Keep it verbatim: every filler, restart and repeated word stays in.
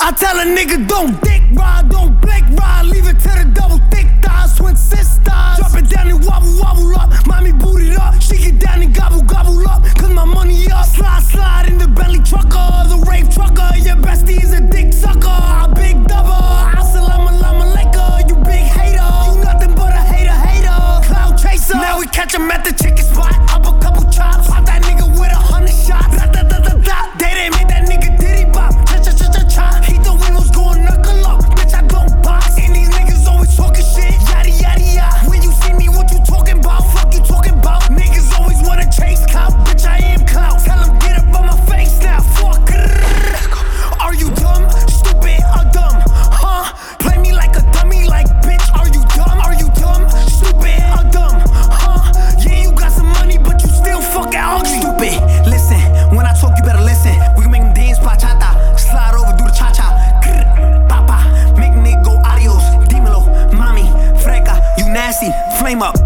I tell a nigga don't dick ride, don't blick ride. Leave it to the double thick thighs, twin sisters. Drop it down and wobble, wobble up. Mommy boot it up, she get down and gobble, gobble up. Cause my money up, slide, slide in the Bentley trucker. The rave trucker, your bestie is a dick sucker. I big double, assalamu alaikum. You big hater, you nothing but a hater, hater. Cloud chaser, now we catch him at the chicken spot. Up a couple chops, pop that nigga with a hundred shots. Da, da, da, da, da. They didn't make that nigga diddy bop. Cha, cha, cha, cha, cha. Heat the windows going knuckle up. Bitch, I don't box. And these niggas always talking shit. Yada, yada, yada. When you see me, what you talking about? Fuck you talking about? Niggas always wanna chase clout. Bitch, I am clout. Tell them get up on my face now. Fuck. Are you dumb? Stupid or dumb? Huh? Play me like a dummy, like bitch. Are you dumb? Are you dumb? Stupid or dumb? Huh? Yeah, you got some money, but you still fucking ugly. Stupid. Listen, when I talk, you better listen. We can make them dance bachata. Slide over, do the cha-cha. Papa, make nigga go adios. Dímelo, mami, freca, you nasty. Flame up.